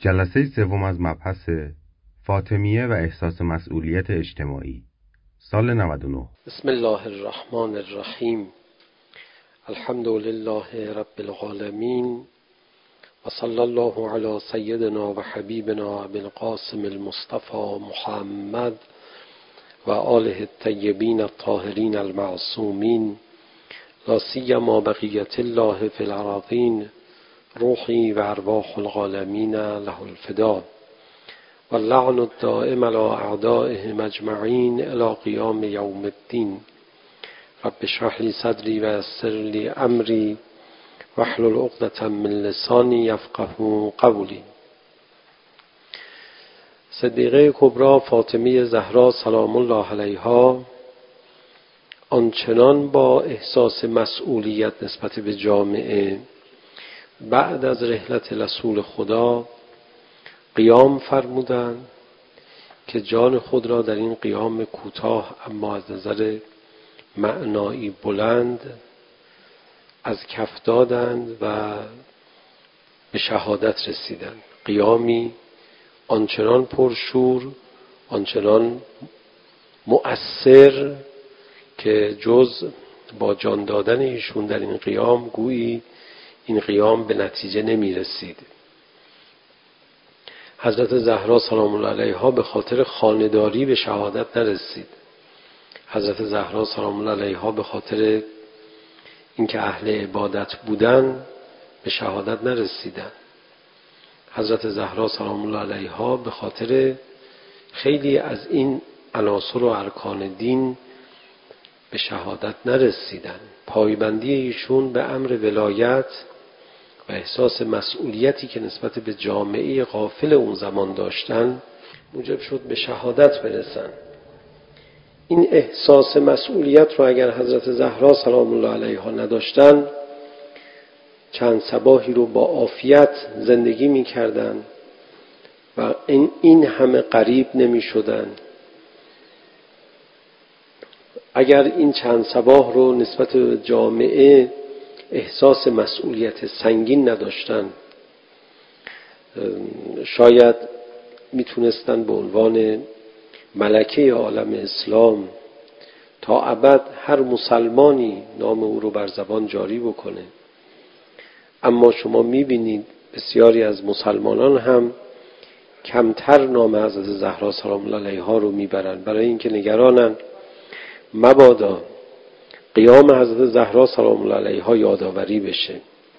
جلسه سوم از مبحث فاطمیه و احساس مسئولیت اجتماعی، سال 99. بسم الله الرحمن الرحیم. الحمد لله رب العالمین و صلی الله علی سیدنا و حبیبنا ابی القاسم المصطفى محمد و آله الطیبین الطاهرین المعصومین، لا سیما بقیة الله فی الارضین، روحی و ارواح العالمین له الفدا و اللعن الدائم علی اعدائهم اجمعین الی قیام یوم الدین. رب اشرح لی صدری و یسر لی امری واحلل عقدة من لسانی یفقهوا قولی. صدیقه کبری فاطمیه زهرا سلام الله علیها آنچنان با احساس مسئولیت نسبت به جامعه بعد از رحلت رسول خدا قیام فرمودند که جان خود را در این قیام کوتاه اما از نظر معنایی بلند از کف دادند و به شهادت رسیدند. قیامی آنچنان پرشور، آنچنان مؤثر که جز با جان دادن ایشون در این قیام گویی این قیام به نتیجه نمی رسید. حضرت زهرا سلام الله علیها به خاطر خانه‌داری به شهادت نرسید. حضرت زهرا سلام الله علیها به خاطر اینکه اهل عبادت بودن به شهادت نرسیدن. حضرت زهرا سلام الله علیها به خاطر خیلی از این عناصر و ارکان دین به شهادت نرسیدن. پایبندی ایشون به امر ولایت و احساس مسئولیتی که نسبت به جامعه غافل اون زمان داشتن موجب شد به شهادت برسن. این احساس مسئولیت رو اگر حضرت زهرا سلام الله علیها نداشتن چند صباحی رو با عافیت زندگی می کردن و این همه غریب نمی شدن. اگر این چند صباح رو نسبت به جامعه احساس مسئولیت سنگین نداشتن شاید میتونستن به عنوان ملکه عالم اسلام تا ابد هر مسلمانی نام او رو بر زبان جاری بکنه. اما شما میبینید بسیاری از مسلمانان هم کمتر نام حضرت زهرا سلام الله علیها رو میبرن، برای اینکه نگرانن مبادا قیام حضرت زهرا سلام الله علیها یادآوری بشه.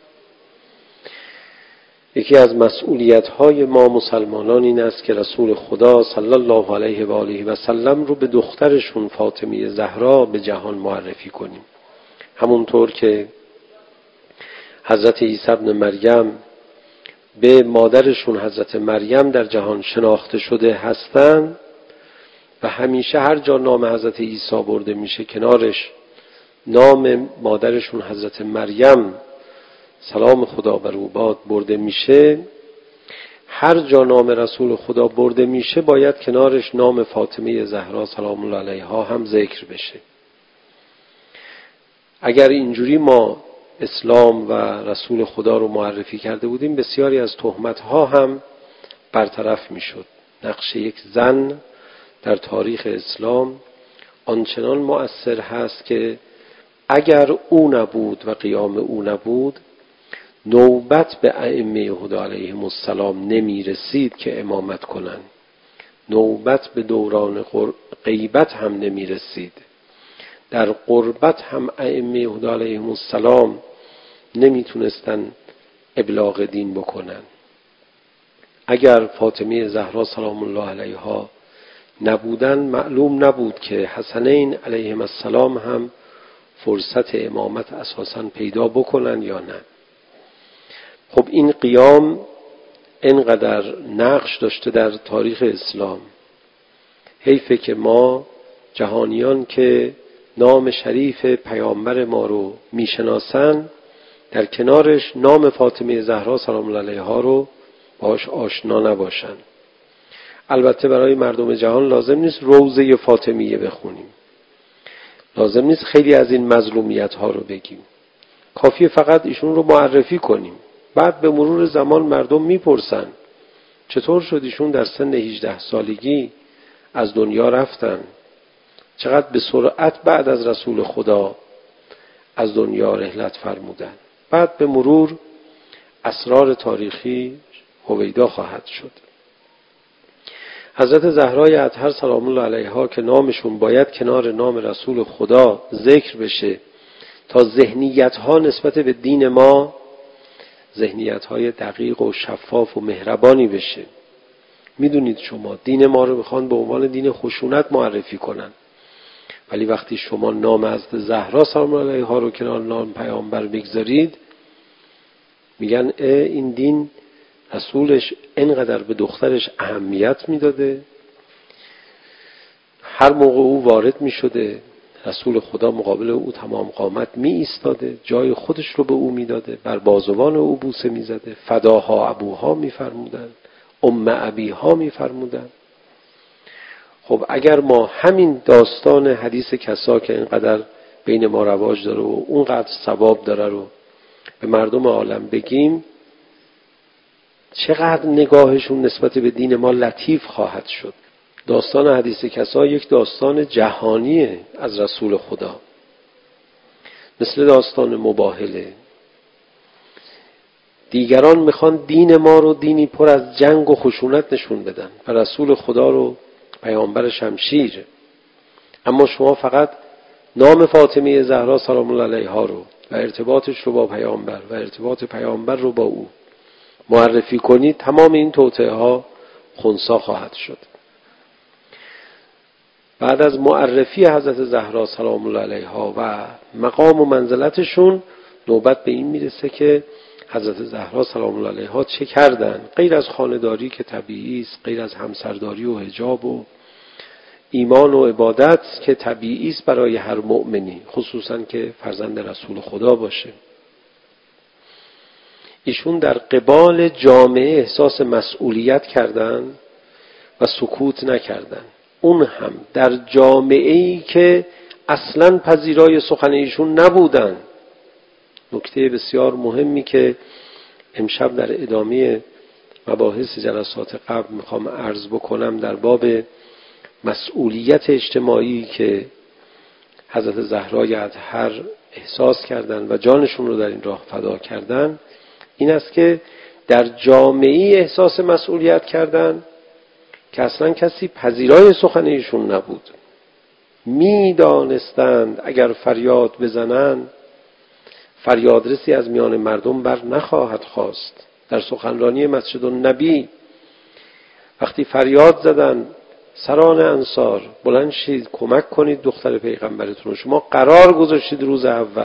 یکی از مسئولیت‌های ما مسلمانان این است که رسول خدا صلی الله علیه و آله و سلم رو به دخترشون فاطمیه زهرا به جهان معرفی کنیم. همونطور که حضرت عیسی ابن مریم به مادرشون حضرت مریم در جهان شناخته شده هستند و همیشه هر جا نام حضرت عیسی برده میشه کنارش نام مادرشون حضرت مریم سلام خدا بر او باد برده میشه، هر جا نام رسول خدا برده میشه باید کنارش نام فاطمه زهرا سلام الله علیها هم ذکر بشه. اگر اینجوری ما اسلام و رسول خدا رو معرفی کرده بودیم بسیاری از تهمت‌ها هم برطرف میشد. نقش یک زن در تاریخ اسلام آنچنان مؤثر هست که اگر او نبود و قیام او نبود نوبت به ائمه هدی علیهم السلام نمی رسید که امامت کنن. نوبت به دوران غیبت هم نمی رسید. در غربت هم ائمه هدی علیهم السلام نمی تونستن ابلاغ دین بکنن. اگر فاطمه زهرا سلام الله علیها نبودن معلوم نبود که حسنین علیهم السلام هم فرصت امامت اساساً پیدا بکنن یا نه. خب این قیام اینقدر نقش داشته در تاریخ اسلام. حیفه که ما جهانیان که نام شریف پیامبر ما رو میشناسن در کنارش نام فاطمه زهرا سلام الله علیها رو باش آشنا نباشن. البته برای مردم جهان لازم نیست روضه فاطمیه بخونیم، لازم نیست خیلی از این مظلومیت ها رو بگیم، کافیه فقط ایشون رو معرفی کنیم. بعد به مرور زمان مردم میپرسن چطور شد ایشون در سن 18 سالگی از دنیا رفتن؟ چقدر به سرعت بعد از رسول خدا از دنیا رحلت فرمودن؟ بعد به مرور اسرار تاریخی هویدا خواهد شد. حضرت زهرای اطهر سلام الله علیها که نامشون باید کنار نام رسول خدا ذکر بشه تا ذهنیت‌ها نسبت به دین ما ذهنیت‌های دقیق و شفاف و مهربانی بشه. میدونید شما دین ما رو میخوان به عنوان دین خشونت معرفی کنن، ولی وقتی شما نام حضرت زهرا سلام الله علیها رو کنار نام پیامبر بگذارید، میگن این دین رسولش اینقدر به دخترش اهمیت میداده، هر موقع او وارد میشده رسول خدا مقابل او تمام قامت می ایستاده، جای خودش رو به او میداده، بر بازوان او بوسه میزده، فداها ابوها میفرمودن، ابیها میفرمودن. خب اگر ما همین داستان حدیث کسا که اینقدر بین ما رواج داره و اونقدر ثواب داره رو به مردم عالم بگیم، چقدر نگاهشون نسبت به دین ما لطیف خواهد شد. داستان حدیث کسا یک داستان جهانیه از رسول خدا، مثل داستان مباهله. دیگران میخوان دین ما رو دینی پر از جنگ و خشونت نشون بدن و رسول خدا رو پیامبر شمشیر، اما شما فقط نام فاطمه زهرا سلام الله علیها رو و ارتباطش رو با پیامبر و ارتباط پیامبر رو با او معرفی کنید، تمام این توطئه ها خنثی خواهد شد. بعد از معرفی حضرت زهرا سلام الله علیها و مقام و منزلتشون، نوبت به این میرسه که حضرت زهرا سلام الله علیها چه کردن، غیر از خانه‌داری که طبیعی است، غیر از همسرداری و حجاب و ایمان و عبادت که طبیعی است برای هر مؤمنی، خصوصا که فرزند رسول خدا باشه. ایشون در قبال جامعه احساس مسئولیت کردن و سکوت نکردن، اون هم در جامعه‌ای که اصلاً پذیرای سخن ایشون نبودن. نکته بسیار مهمی که امشب در ادامه مباحث جلسات قبل میخوام عرض بکنم در باب مسئولیت اجتماعی که حضرت زهرای اطهر احساس کردن و جانشون رو در این راه فدا کردن، این است که در جامعه احساس مسئولیت کردن که اصلا کسی پذیرای سخن ایشون نبود. میدانستند اگر فریاد بزنند فریادرسی از میان مردم بر نخواهد خاست. در سخنرانی مسجد النبی وقتی فریاد زدن سران انصار بلند شید کمک کنید دختر پیغمبرتون، شما قرار گذاشتید روز اول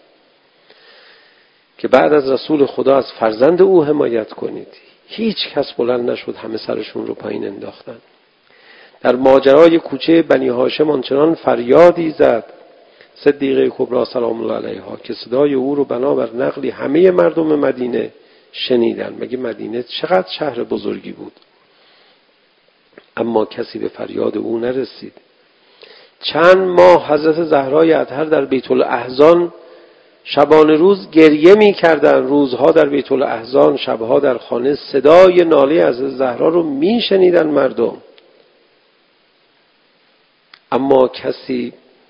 که بعد از رسول خدا از فرزند او حمایت کنید، هیچ کس بلند نشد، همه سرشون رو پایین انداختن. در ماجرای کوچه بنی هاشم آنچنان فریادی زد صدیقه کبری سلام الله علیها که صدای او رو بنابر نقلی همه مردم مدینه شنیدن. مگه مدینه چقدر شهر بزرگی بود، اما کسی به فریاد او نرسید. چند ماه حضرت زهرای اطهر در بیت الاحزان شبانه روز گریه می کردن، روزها در بیت الاحزان، شبها در خانه صدای ناله حضرت زهرا رو می شنیدن مردم، اما کسی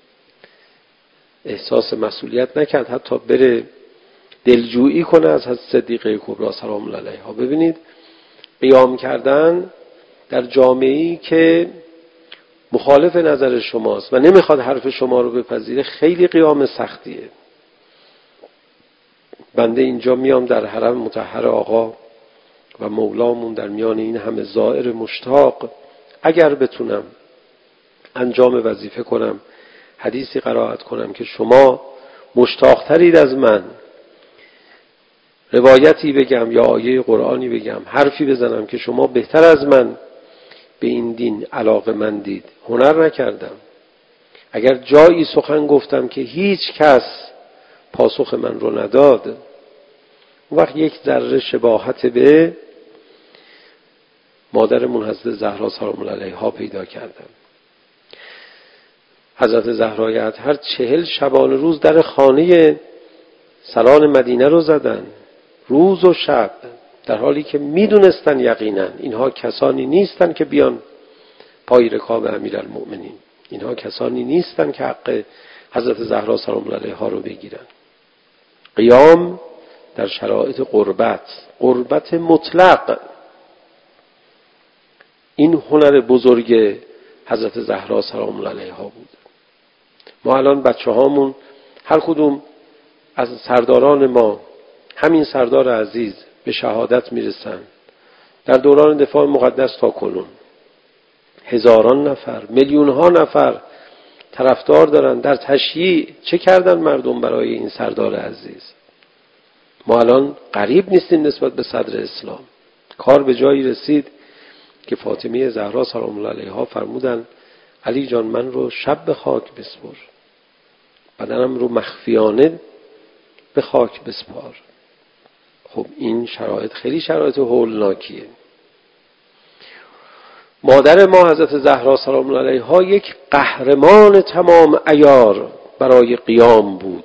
احساس مسئولیت نکرد حتی بره دلجویی کنه از حضرت صدیقه کبری سلام الله علیها. ببینید قیام کردن در جامعه‌ای که مخالف نظر شماست و نمیخواد حرف شما رو بپذیره خیلی قیام سختیه. بنده اینجا میام در حرم مطهر آقا و مولامون در میان این همه زائر مشتاق، اگر بتونم انجام وظیفه کنم، حدیثی قرائت کنم که شما مشتاق‌ترید از من، روایتی بگم یا آیه قرآنی بگم، حرفی بزنم که شما بهتر از من به این دین علاقه‌مندید، هنر نکردم. اگر جایی سخن گفتم که هیچ کس پاسخ من رو نداد، اون وقت یک ذره شباهت به مادرمون حضرت زهرا سلام الله علیها پیدا کردم. حضرت زهرای اطهر 40 شبانه روز در خانه سران مدینه رو زدن، روز و شب در حالی که میدونستن یقینا اینها کسانی نیستن که بیان پای رکاب امیرالمؤمنین، اینها کسانی نیستن که حق حضرت زهرا سلام الله علیها رو بگیرن. قیام در شرایط قربت مطلق، این هنر بزرگ حضرت زهرا سلام الله علیها بود. ما الان بچه هامون هر کدوم از سرداران ما، همین سردار عزیز به شهادت میرسن در دوران دفاع مقدس تا کنون، هزاران نفر، میلیون ها نفر طرفدار دارن. در تشییع چه کردن مردم برای این سردار عزیز؟ ما الان غریب نیستیم نسبت به صدر اسلام. کار به جایی رسید که فاطمه زهرا سلام الله علیها فرمودن علی جان من رو شب به خاک بسپر، بدنم رو مخفیانه به خاک بسپار. خب این شرایط خیلی شرایط هولناکیه. مادر ما حضرت زهرا سلام الله علیها یک قهرمان تمام عیار برای قیام بود.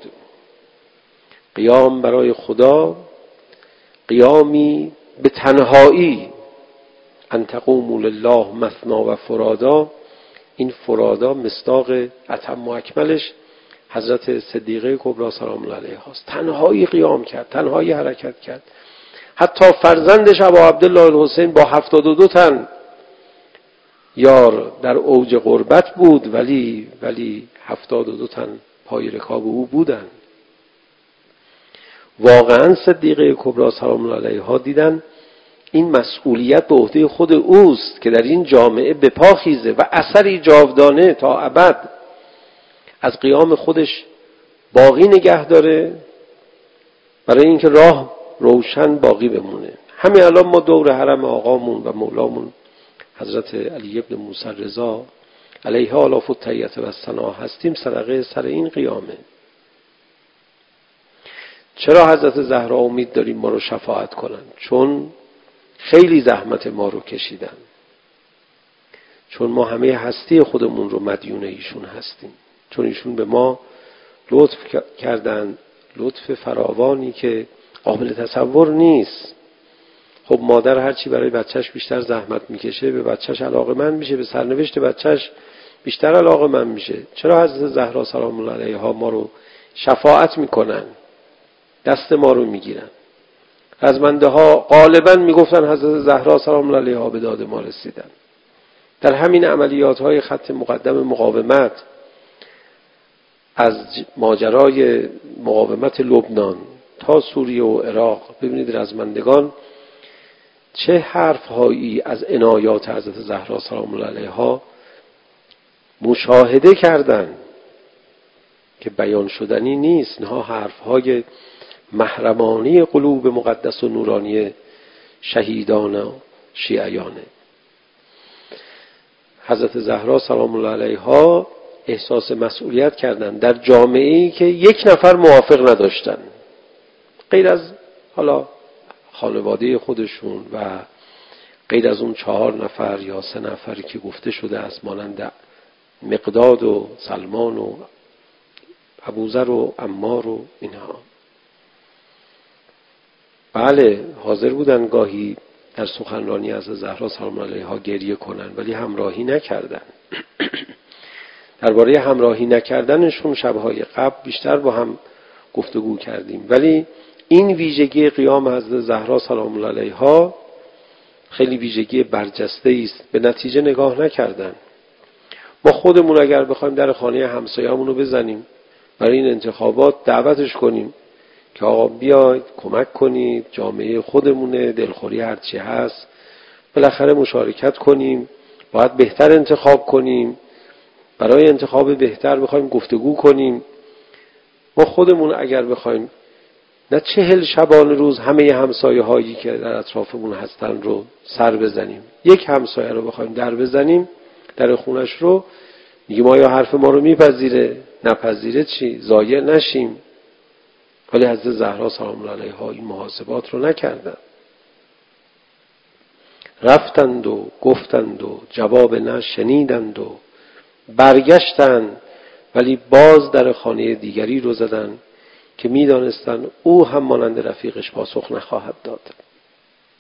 قیام برای خدا، قیامی به تنهایی. ان تقوموا لله مثنی و فرادا، این فرادا مصداق اتم و اکملش حضرت صدیقه کبری سلام الله علیها است. تنهایی قیام کرد، تنهایی حرکت کرد. حتی فرزندش ابا عبدالله الحسین با 72 تن یار در اوج غربت بود، ولی 72 تن پای رکاب او بودن. واقعا صدیقه کبری سلام الله علیها دیدن این مسئولیت به عهده خود اوست که در این جامعه به پا خیزه و اثری جاودانه تا ابد از قیام خودش باقی نگه داره، برای اینکه راه روشن باقی بمونه. همین الان ما دور حرم آقامون و مولامون حضرت علی ابن موسی رضا علیه آلاف التحیة و الثنا هستیم، صدقه سر این قیامه. چرا حضرت زهرا امید داریم ما رو شفاعت کنن؟ چون خیلی زحمت ما رو کشیدن، چون ما همه هستی خودمون رو مدیون ایشون هستیم، چون ایشون به ما لطف کردن، لطف فراوانی که قابل تصور نیست. خب مادر هرچی برای بچهش بیشتر زحمت میکشه به بچهش علاقه‌مند میشه، به سرنوشت بچهش بیشتر علاقه‌مند میشه. چرا حضرت زهرا سلام الله علیها ما رو شفاعت میکنن، دست ما رو میگیرن؟ رزمنده ها غالبا میگفتن حضرت زهرا سلام الله علیها به داد ما رسیدن. در همین عملیات های خط مقدم مقاومت، از ماجرای مقاومت لبنان تا سوریه و عراق، ببینید رزمندگان چه حرف هایی از عنایات حضرت زهرا سلام الله علیها مشاهده کردن که بیان شدنی نیست. اینها حرف های محرمانی قلوب مقدس و نورانی شهیدان و شیعیانه. حضرت زهرا سلام الله علیها احساس مسئولیت کردن در جامعه‌ای که یک نفر موافق نداشتن، غیر از حالا خانواده خودشون و غیر از اون 4 نفر یا 3 نفری که گفته شده است، مانند مقداد و سلمان و ابوذر و عمار و اینها. بله حاضر بودن گاهی در سخنرانی از زهرا سلام الله علیها گریه کنن، ولی همراهی نکردن. درباره همراهی نکردنشون شب‌های قبل بیشتر با هم گفتگو کردیم، ولی این ویژگی قیام حضرت زهرا سلام الله علیها خیلی ویژگی برجسته است. به نتیجه نگاه نکردن. ما خودمون اگر بخوایم در خانه همسایه‌مون رو بزنیم، برای این انتخابات دعوتش کنیم که آقا بیاید کمک کنید، جامعه خودمونه، دلخوری هرچی هست، بالاخره مشارکت کنیم، باید بهتر انتخاب کنیم، برای انتخاب بهتر بخوایم گفتگو کنیم. ما خودمون اگر بخوایم نه 40 شبانه روز همه همسایه هایی که در اطرافمون هستن رو سر بزنیم، یک همسایه رو بخوایم در بزنیم، در خونش رو، میگیم آیا حرف ما رو میپذیره؟ نپذیره چی؟ ضایع نشیم. ولی حضرت زهرا سلام الله علیها این محاسبات رو نکردن. رفتند و گفتند و جواب نه شنیدند و برگشتند، ولی باز در خانه دیگری رو زدن که میدانستند او هم مانند رفیقش پاسخ نخواهد داد.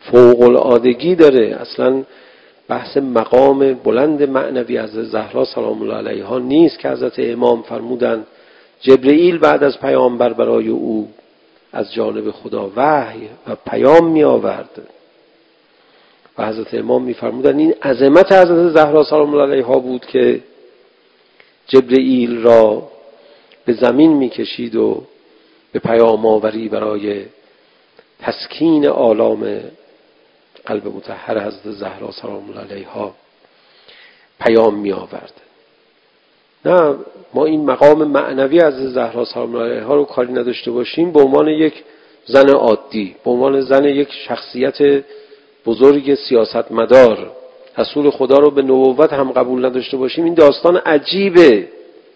فوق العادگی داره. اصلا بحث مقام بلند معنوی از زهرا سلام الله علیها نیست که حضرت امام فرمودن جبرئیل بعد از پیامبر برای او از جانب خدا وحی و پیام می آورد و حضرت امام می فرمودن این عظمت حضرت زهرا سلام الله علیها بود که جبرئیل را به زمین می کشید و به پیام آوری برای تسکین آلام قلب مطهر حضرت زهرا سلام الله علیها پیام می آورد. نه ما این مقام معنوی از زهرا سلام الله علیها رو کاری نداشته باشیم، به عنوان یک زن عادی، به عنوان زن یک شخصیت بزرگ سیاستمدار رسول خدا رو به نبوت هم قبول نداشته باشیم، این داستان عجیبه.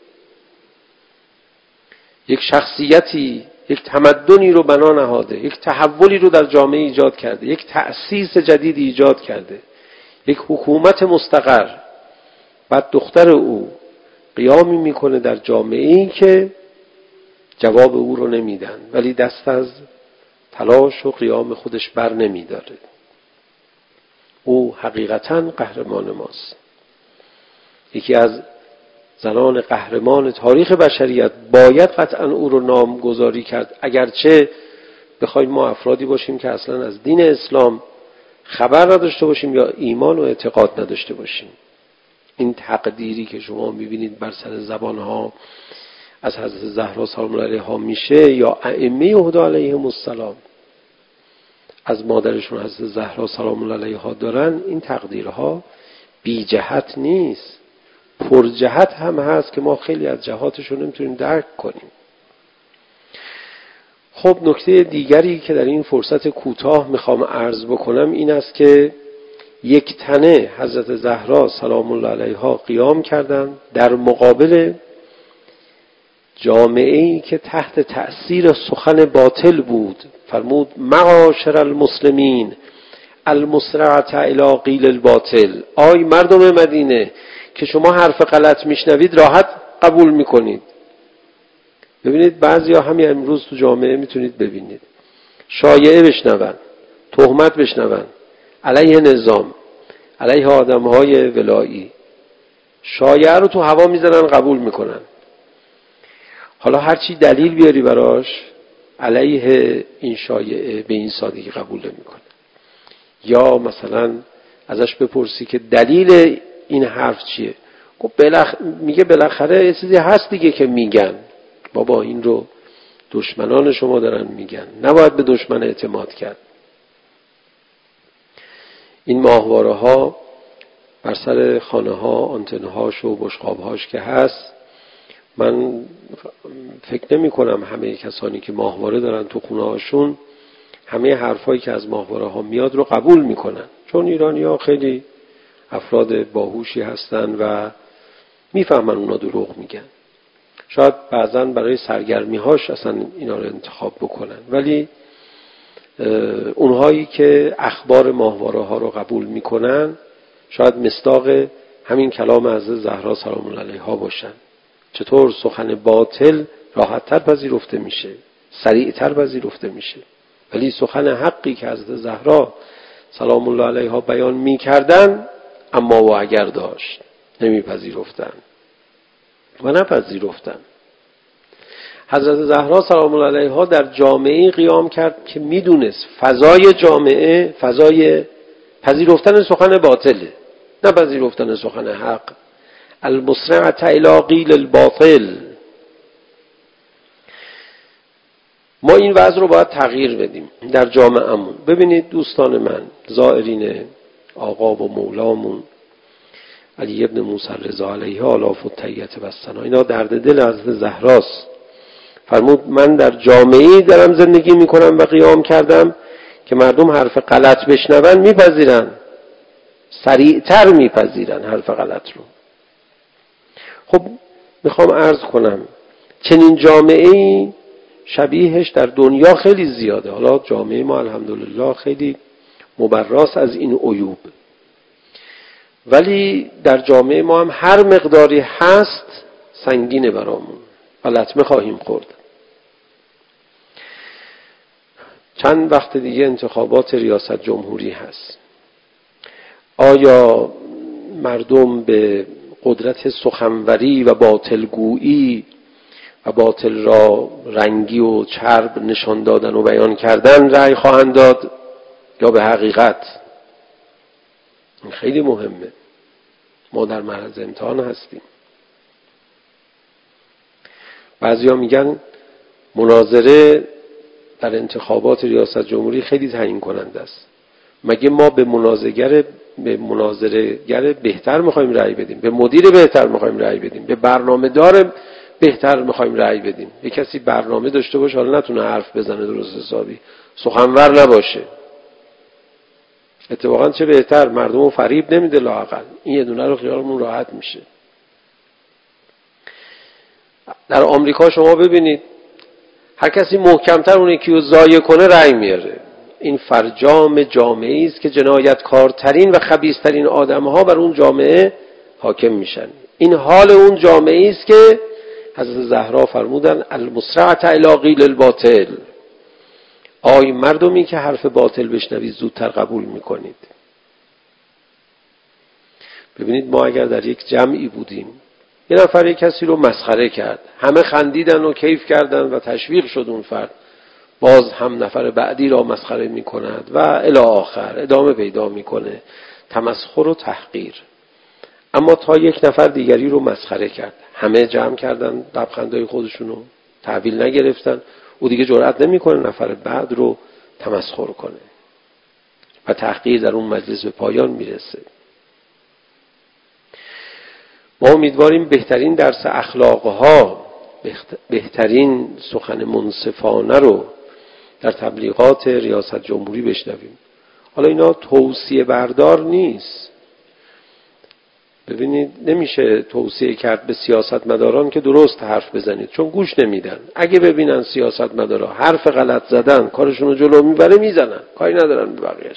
یک شخصیتی یک تمدنی رو بنا نهاده، یک تحولی رو در جامعه ایجاد کرده، یک تأسیس جدیدی ایجاد کرده، یک حکومت مستقر. بعد دختر او قیامی میکنه در جامعه‌ای که جواب او رو نمیدن، ولی دست از تلاش و قیام خودش بر نمیداره. او حقیقتاً قهرمان ماست. یکی از زنان قهرمان تاریخ بشریت، باید قطعاً او رو نامگذاری کرد، اگرچه بخوایم ما افرادی باشیم که اصلاً از دین اسلام خبر نداشته باشیم یا ایمان و اعتقاد نداشته باشیم. این تقدیری که شما میبینید بر سر زبانها از حضرت زهرا سلام الله علیها میشه یا ائمه هدا علیهم السلام از مادرشون حضرت زهرا سلام الله علیها دارن، این تقدیرها بی جهت نیست، پر جهت هم هست که ما خیلی از جهاتشون نمیتونیم درک کنیم. خب نکته دیگری که در این فرصت کوتاه میخوام عرض بکنم این است که یک تنه حضرت زهرا سلام الله علیها قیام کردند در مقابل جامعه‌ای که تحت تأثیر سخن باطل بود. فرمود معاشر المسلمین المسرعة الی قیل الباطل. آی مردم مدینه که شما حرف غلط میشنوید راحت قبول میکنید. ببینید بعضیا همین امروز تو جامعه میتونید ببینید شایعه بشنون، تهمت بشنون علیه نظام، علیه آدمهای ولایی، شایعه رو تو هوا میزنن قبول میکنن. حالا هرچی دلیل بیاری براش علیه این شایعه به این سادگی قبول نمیکنه. یا مثلا ازش بپرسی که دلیل این حرف چیه، میگه بالاخره یه چیزی هست دیگه که میگن. بابا این رو دشمنان شما دارن میگن، نباید به دشمن اعتماد کرد. این ماهواره ها بر سر خانه ها، آنتن هاش و بشقاب هاش که هست، من فکر نمی کنم همه کسانی که ماهواره دارن تو خونه هاشون همه حرفایی که از ماهواره ها میاد رو قبول میکنن، چون ایرانی ها خیلی افراد باهوشی هستن و میفهمن اونا دروغ میگن. شاید بعضا برای سرگرمی هاش اصلا اینا رو انتخاب بکنن، ولی اونهایی که اخبار ماهواره ها رو قبول میکنن شاید مصداق همین کلام از زهرا سلام الله علیها باشن. چطور سخن باطل راحت‌تر پذیرفته میشه، سریعتر پذیرفته میشه، ولی سخن حقی که حضرت زهرا سلام الله علیها بیان میکردن اما و اگر داشت، نمیپذیرفتن و نپذیرفتن. حضرت زهرا سلام الله علیها در جامعه قیام کرد که میدونست فضای جامعه فضای پذیرفتن سخن باطله، نه پذیرفتن سخن حق. المسرعة الی قیل الباطل. ما این وضع رو باید تغییر بدیم در جامعه‌مون. ببینید دوستان من، زائرین آقا و مولامون علی ابن موسی رضا علیه آلاف التحیة و الثنا، اینا درد دل حضرت زهراست. فرمود من در جامعه‌ای دارم زندگی میکنم و قیام کردم که مردم حرف غلط بشنون میپذیرن، سریعتر میپذیرن حرف غلط رو. خب میخوام عرض کنم چنین جامعه‌ای شبیهش در دنیا خیلی زیاده. حالا جامعه ما الحمدلله خیلی مبراست از این عیوب، ولی در جامعه ما هم هر مقداری هست سنگینه برامون و لطمه خواهیم خورد. چند وقت دیگه انتخابات ریاست جمهوری هست. آیا مردم به قدرت سخنوری و باطلگویی و باطل را رنگی و چرب نشان دادن و بیان کردن رأی خواهند داد یا به حقیقت؟ این خیلی مهمه. ما در معرض امتحان هستیم. بعضیا میگن مناظره در انتخابات ریاست جمهوری خیلی تعیین کننده است. مگه ما به مناظره‌گر بهتر میخوایم رأی بدیم؟ به مدیر بهتر میخوایم رأی بدیم؟ به برنامه دار بهتر میخوایم رأی بدیم؟ یه کسی برنامه داشته باشه حالا نتونه حرف بزنه درست حسابی، سخنور نباشه، اتفاقا چه بهتر، مردم رو فریب نمیده لااقل. این یه دونه رو خیالمون راحت میشه. در آمریکا شما ببینید هر کسی محکمتر اون یکی رو ضایع کنه رأی میاره. این فرجام جامعه‌ای است که جنایتکارترین و خبیثترین آدم‌ها بر اون جامعه حاکم میشن. این حال اون جامعه‌ای است که حضرت زهرا فرمودن المسرعة الی قیل الباطل. آی مردمی که حرف باطل بشنوید زودتر قبول میکنید. ببینید ما اگر در یک جمعی بودیم، یه نفر یک کسی رو مسخره کرد، همه خندیدن و کیف کردن و تشویق شد اون فرد، باز هم نفر بعدی را مسخره میکند و الی آخر ادامه پیدا میکنه، تمسخر و تحقیر. اما تا یک نفر دیگری رو مسخره کرد، همه جمع کردن لبخندای خودشونو تحویل نگرفتن، او دیگه جرئت نمیکنه نفر بعد رو تمسخر کنه و تحقیر در اون مجلس به پایان میرسه. ما امیدواریم بهترین درس اخلاقها، بهترین سخن منصفانه رو در تبلیغات ریاست جمهوری بشنویم. حالا اینا توصیه بردار نیست. ببینید نمیشه توصیه کرد به سیاستمداران که درست حرف بزنید، چون گوش نمیدن. اگه ببینن سیاستمدارا حرف غلط زدن کارشون رو جلو میبره میزنن، کاری ندارن به بقیه‌اش.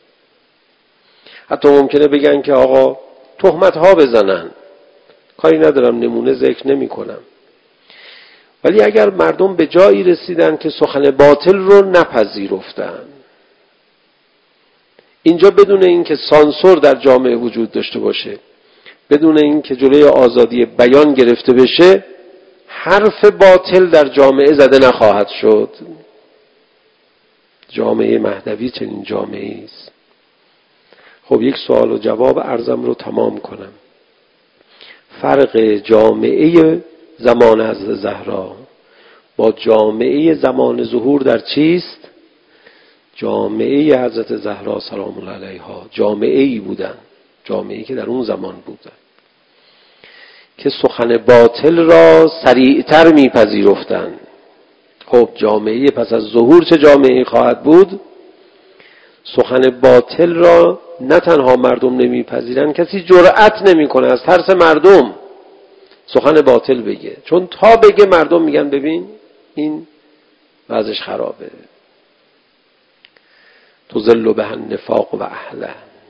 حتی ممکنه بگن که آقا تهمت ها بزنن، کاری ندارم، نمونه ذکر نمی کنم. ولی اگر مردم به جایی رسیدن که سخن باطل رو نپذیرفتن، اینجا بدون اینکه سانسور در جامعه وجود داشته باشه، بدون اینکه جلوی آزادی بیان گرفته بشه، حرف باطل در جامعه زده نخواهد شد. جامعه مهدوی چنین جامعه است. خب یک سوال و جواب عرضم رو تمام کنم. فرق جامعه زمان حضرت زهرا با جامعه زمان ظهور در چیست؟ جامعه حضرت زهرا سلام الله علیها جامعه‌ای بودن، جامعه‌ای که در اون زمان بودن که سخن باطل را سریعتر میپذیرفتن. خب جامعه پس از ظهور چه جامعه‌ای خواهد بود؟ سخن باطل را نه تنها مردم نمیپذیرن، کسی جرأت نمیکنه از ترس مردم سخن باطل بگه، چون تا بگه مردم میگن ببین این وضعش خرابه. تذل به النفاق و اهله.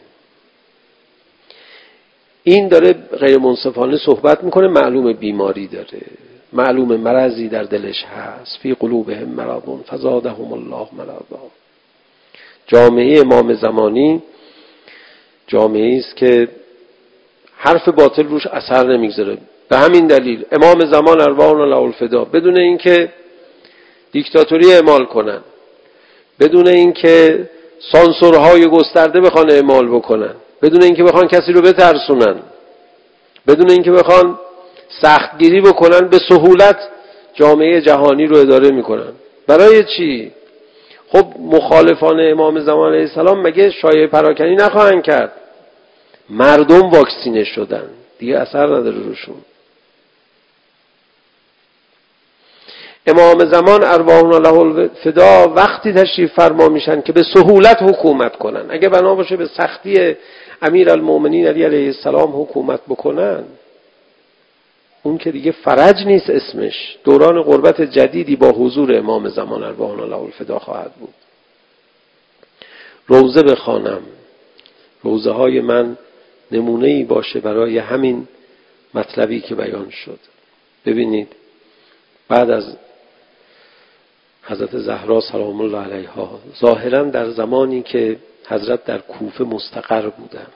این داره غیر منصفانه صحبت میکنه، معلوم بیماری داره، معلوم مرضی در دلش هست. فی قلوبهم مرض فزادهم الله مرضا. جامعه امام زمانی جامعه است که حرف باطل روش اثر نمیگذاره. به همین دلیل امام زمان ارواحنا له الفدا بدون اینکه دیکتاتوری اعمال کنن، بدون اینکه سانسورهای گسترده بخوان اعمال بکنن، بدون اینکه بخوان کسی رو بترسونن، بدون اینکه بخوان سختگیری بکنن، به سهولت جامعه جهانی رو اداره میکنن. برای چی؟ خب مخالفان امام زمان علیه السلام مگه شایعه پراکنی نخواهند کرد؟ مردم واکسینه شدن، دیگه اثر نداره روشون. امام زمان ارواحنا له الفدا وقتی تشریف فرما میشن که به سهولت حکومت کنن. اگه بنا باشه به سختی امیرالمومنین علی علیه السلام حکومت بکنن، اون که دیگه فرج نیست اسمش. دوران غربت جدیدی با حضور امام زمان ارواحنا له الفدا خواهد بود. روزه بخوانم، روزه های من نمونه‌ای باشه برای همین مطلبی که بیان شد. ببینید بعد از حضرت زهرا سلام الله علیها ظاهراً در زمانی که حضرت در کوفه مستقر بودن.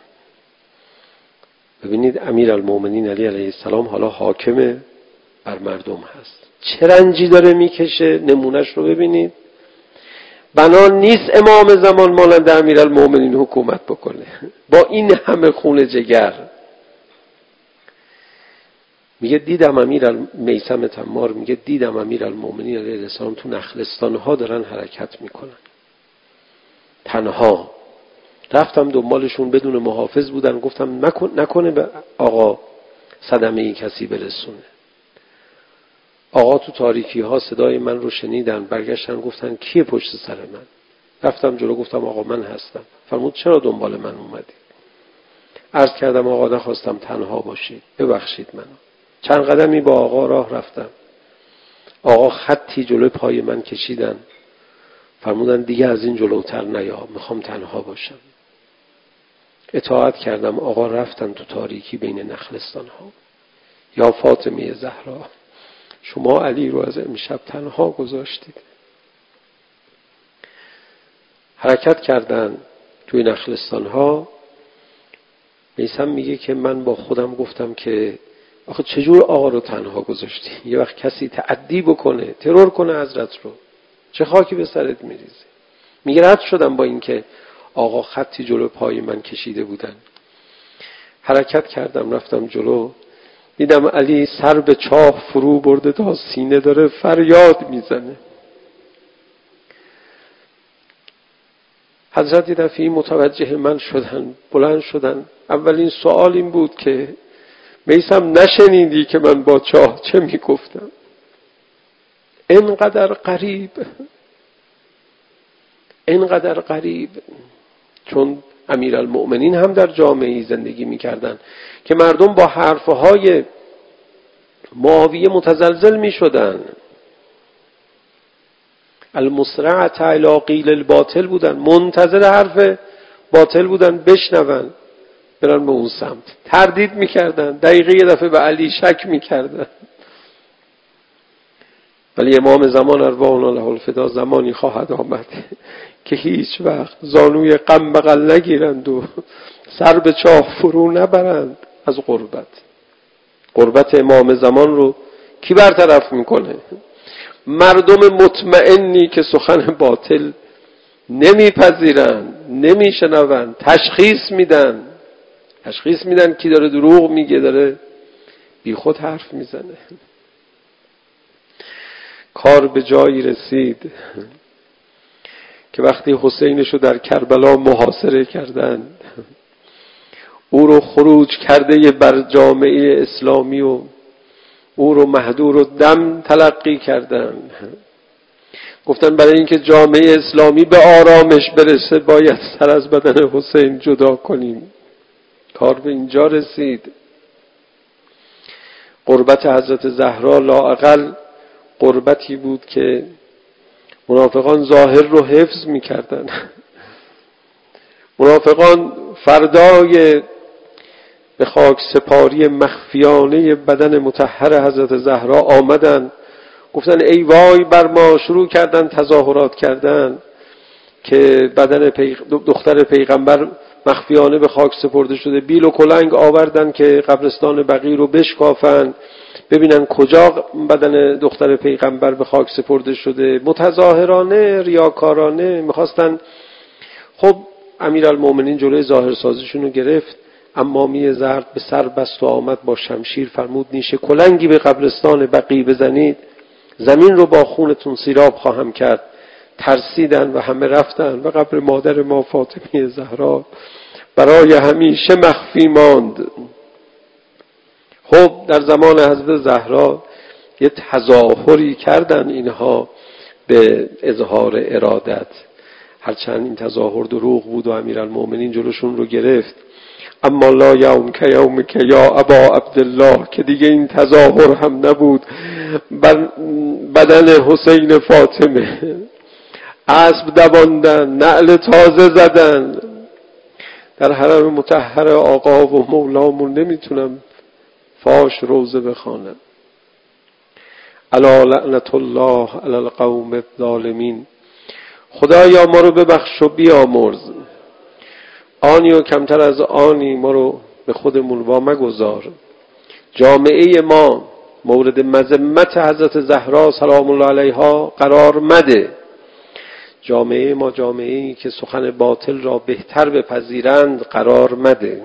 ببینید امیرالمومنین علی علیه السلام حالا حاکم بر مردم هست، چه رنجی داره میکشه. نمونهش رو ببینید. بنا نیست امام زمان مانند امیرالمومنین حکومت بکنه با این همه خون جگر. میگه دیدم میثم تمار میگه دیدم امیرالمومنین علیه السلام تو نخلستان‌ها دارن حرکت میکنن تنها. رفتم دنبالشون، بدون محافظ بودن، گفتم نکنه به آقا صدمه ای کسی برسونه. آقا تو تاریکی ها صدای من رو شنیدن، برگشتن گفتن کیه پشت سر من؟ رفتم جلو گفتم آقا من هستم. فرمود چرا دنبال من اومدی؟ عرض کردم آقا نخواستم تنها باشید، ببخشید منو. چند قدمی با آقا راه رفتم. آقا خطی جلوی پای من کشیدن، فرمودن دیگه از این جلوتر نیا، میخوام تنها باشم. اطاعت کردم. آقا رفتن تو تاریکی بین نخلستان ها. یا فاطمه زهرا، شما علی رو از امشب تنها گذاشتید. حرکت کردن توی نخلستان ها. میثم میگه که من با خودم گفتم که آخه چجور آقا رو تنها گذاشتی؟ یه وقت کسی تعدی بکنه، ترور کنه حضرت رو، چه خاکی به سرت میریزه؟ میگه رد شدم با این که آقا خطی جلو پای من کشیده بودن. حرکت کردم رفتم جلو، دیدم علی سر به چاه فرو برده تا سینه داره فریاد میزنه. حضرت یه دفعه متوجه من شدن، بلند شدن. اولین سوال این بود که میثم نشنیدی که من با چاه چه میگفتم؟ اینقدر قریب. چون امیرالمؤمنین هم در جامعه‌ای زندگی میکردن که مردم با حرفهای معاویه متزلزل میشدن. المسرعة الی قیل الباطل بودن، منتظر حرف باطل بودن بشنون برن به اون سمت. تردید میکردن، دقیقه یه دفعه به علی شک میکردن. ولی امام زمان ارواحنا له الفدا زمانی خواهد آمد که هیچ وقت زانوی غم بغل نگیرند و سر به چاه فرو نبرند از غربت. غربت امام زمان رو کی برطرف میکنه؟ مردم مطمئنی که سخن باطل نمیپذیرن، نمیشنون، تشخیص میدن کی داره دروغ میگه، داره بی خود حرف میزنه. کار به جایی رسید که وقتی حسینشو در کربلا محاصره کردن، او رو خروج کرده بر جامعه اسلامی و او رو مهدور و دم تلقی کردن. گفتن برای اینکه جامعه اسلامی به آرامش برسه باید سر از بدن حسین جدا کنیم. کار به اینجا رسید. قربت حضرت زهرا لااقل قربتی بود که منافقان ظاهر رو حفظ می‌کردن. منافقان فردای به خاک سپاری مخفیانه بدن مطهر حضرت زهرا آمدن، گفتن ای وای بر ما. شروع کردن تظاهرات کردن که بدن دختر پیغمبر مخفیانه به خاک سپرده شده. بیل و کلنگ آوردن که قبرستان بقیع رو بشکافن ببینن کجا بدن دختر پیغمبر به خاک سپرده شده. متظاهرانه، ریاکارانه میخواستن. خب امیرالمومنین جلوی ظاهرسازیشون رو گرفت. عمامی زرد به سر بست و آمد با شمشیر، فرمود نیشه کلنگی به قبرستان بقیع بزنید زمین رو با خونتون سیراب خواهم کرد. ترسیدن و همه رفتن و قبر مادر ما فاطمه زهرا برای همیشه مخفی ماند. خب در زمان حضرت زهرا یه تظاهری کردن اینها به اظهار ارادت، هرچند این تظاهر دروغ بود و امیرالمومنین جلوشون رو گرفت. اما لا یوم که یوم که یا ابا عبدالله، که دیگه این تظاهر هم نبود. بدن حسین فاطمه اسب دواندن، نعل تازه زدن. در حرم مطهر آقا و مولامون نمیتونم فاش روزه بخوانم. الا لعنت الله علی القوم الظالمین. خدایا ما رو ببخش و بیامرز، آنی و کمتر از آنی ما رو به خودمون وامگذار. جامعه ما مورد مذمت حضرت زهرا سلام الله علیها قرار مده. جامعه ما جامعه‌ای که سخن باطل را بهتر بپذیرند قرار مده.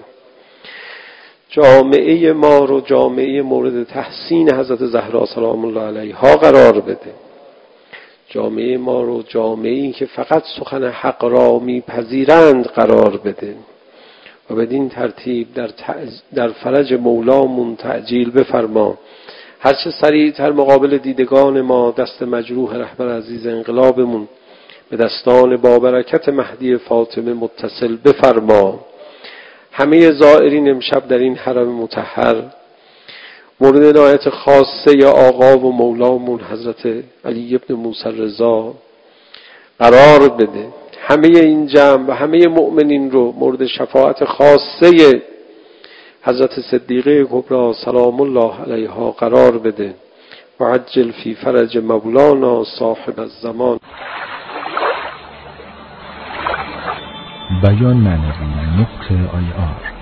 جامعه ما رو جامعه مورد تحسین حضرت زهرا سلام الله علیها قرار بده. جامعه ما رو جامعه‌ای که فقط سخن حق را میپذیرند قرار بده و بدین ترتیب در فرج مولامون تعجیل بفرما. هرچه سریعتر مقابل دیدگان ما دست مجروح رهبر عزیز انقلابمون به دستان بابرکت مهدی فاطمه متصل بفرما. همه زائرین امشب در این حرم مطهر مورد عنایت خاصه یا آقا و مولامون حضرت علی ابن موسی رضا قرار بده. همه این جمع و همه مؤمنین رو مورد شفاعت خاصه حضرت صدیقه کبری سلام الله علیها قرار بده. و عجل فی فرج مولانا صاحب الزمان. بیان معنوی نقطه IR